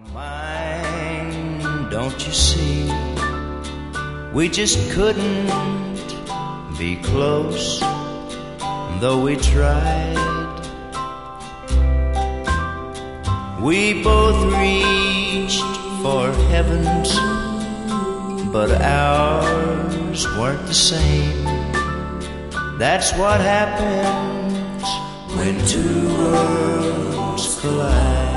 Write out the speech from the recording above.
Mine, don't you see? We just couldn't be close, though we tried. We both reached for heavens, but ours weren't the same. That's what happens when two worlds collide.